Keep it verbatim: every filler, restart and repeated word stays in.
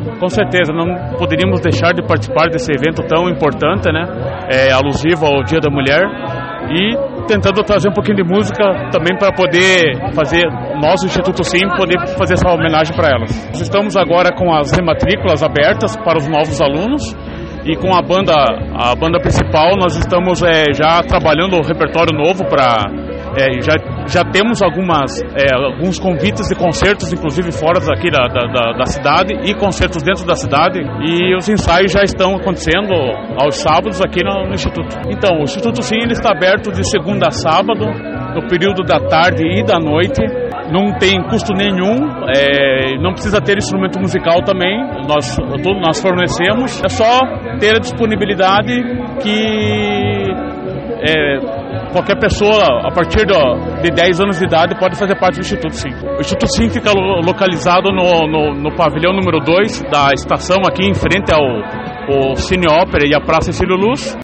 Com certeza, não poderíamos deixar de participar desse evento tão importante, né? É, alusivo ao Dia da Mulher, e tentando trazer um pouquinho de música também para poder fazer, nós, o Instituto Sim, poder fazer essa homenagem para elas. Nós estamos agora com as rematrículas abertas para os novos alunos, e com a banda, a banda principal, nós estamos é, já trabalhando o repertório novo para... É, já, já temos algumas, é, alguns convites de concertos, inclusive fora daqui da, da, da cidade, e concertos dentro da cidade, e os ensaios já estão acontecendo aos sábados aqui no, no Instituto. Então, o Instituto Sim, ele está aberto de segunda a sábado, no período da tarde e da noite. Não tem custo nenhum, é, não precisa ter instrumento musical também, nós, nós fornecemos. É só ter a disponibilidade que é, qualquer pessoa, a partir de dez anos de idade, pode fazer parte do Instituto Sim. O Instituto Sim fica localizado no, no, no pavilhão número dois da estação, aqui em frente ao, ao Cine Ópera e à Praça Cílio Luz.